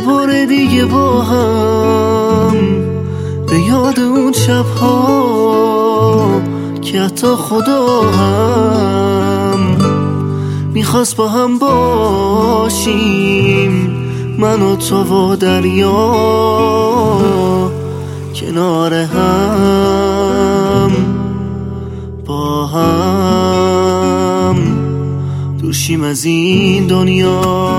بار دیگه با هم به یاد اون شب‌ها که حتی خدا هم میخواست با هم باشیم، من و تو و دریا کنار هم، با هم دوشیم از این دنیا.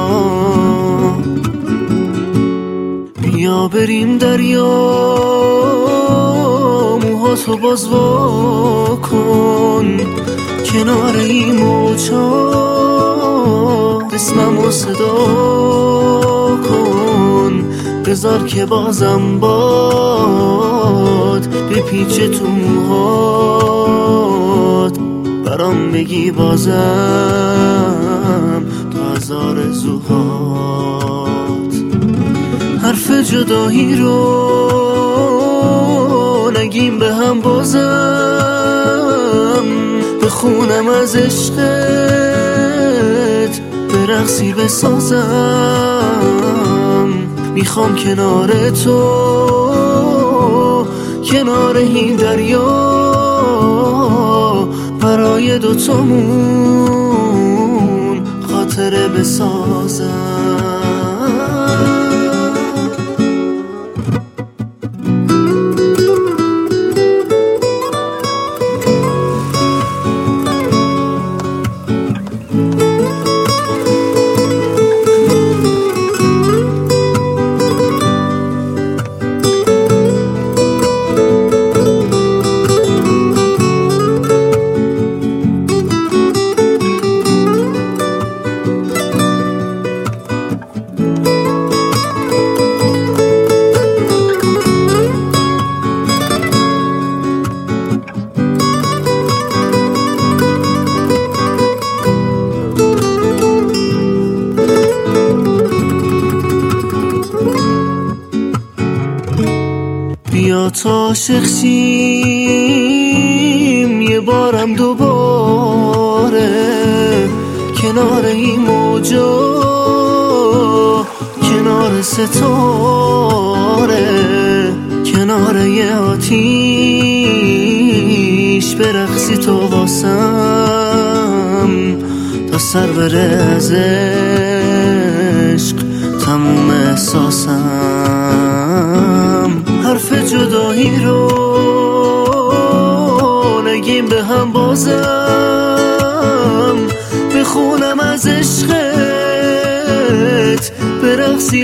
بیا بریم دریا، موهاتو باز وا کن کنار این موجا، اسممو صدا کن، بذار که بازم باد بپیچه تو موهات، برام بگی بازم تو از آرزوهات. حرف جدایی رو نگیم به هم بازم، بخونم از عشقت برقصی بسازم، میخوام کنار تو کنار این دریا برای دوتامون خاطره بسازم. بیا تا عاشق شیم یه بارم دوباره کنار این موجا، کنار ستاره، کنار یه آتیش برقصی تو واسم، تا سر بره از عشق تموم احساسم. حرف جدایی رو نگیم به هم بازم، بخونم از عشقت برقصی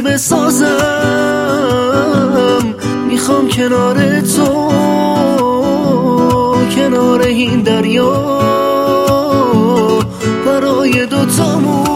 بسازم، میخوام کنار تو کنار این دریا برای دوتامون